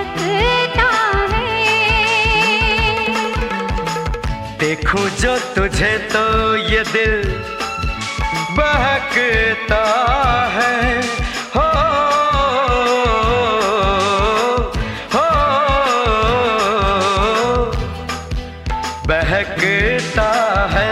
धड़कता है। देखूं जो तुझे तो ये दिल बहकता है। हो बहकता है।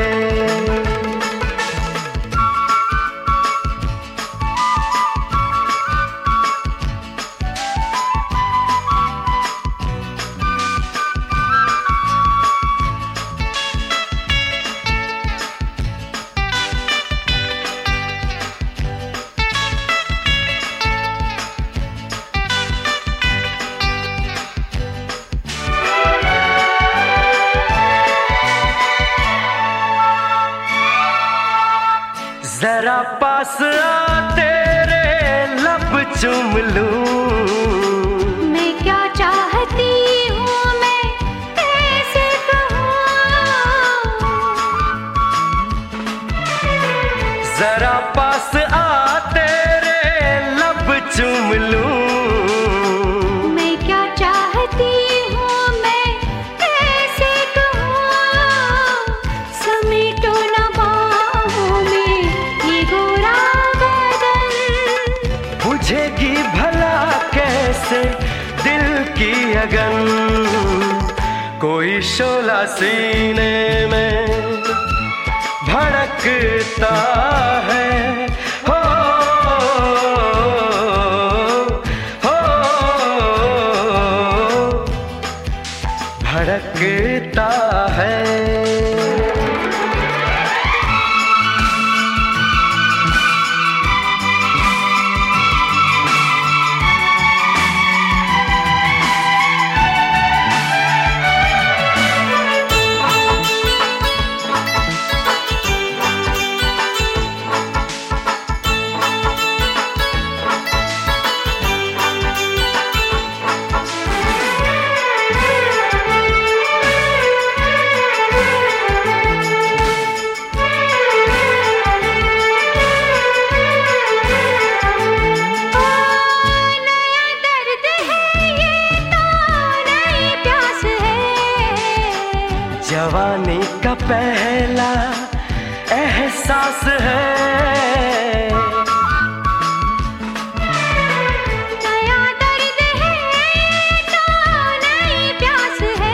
जरा पास आ तेरे लब चूम लूं। मैं क्या चाहती हूँ मैं कैसे कहूँ। जरा पास आ तेरे लब चूम लूं। मैं क्या चाहती हूँ मैं कैसे कहूँ। समेटो न बाहों में ये गोरा बदन। बुझेगी भला कैसे दिल की अगन। कोई शोला सीने में भड़कता है। हो भड़कता है। जवानी का पहला एहसास है। नया दर्द है तो नई प्यास है।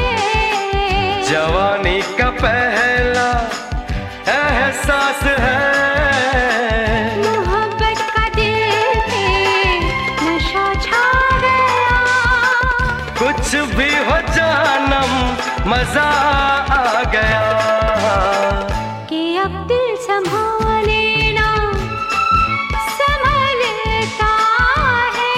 जवानी का पहला एहसास है। मोहब्बत का दिल पे नशा छा गया। कुछ भी हो जानम मजा आ गया। कि अब दिल संभाले ना संभलता है।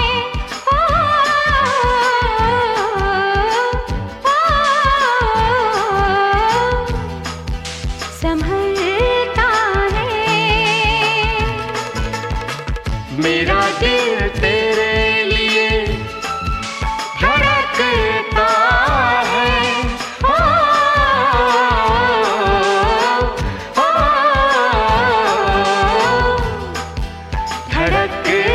संभलता है। मेरा दिल तेरे लिए धड़कता है। धड़क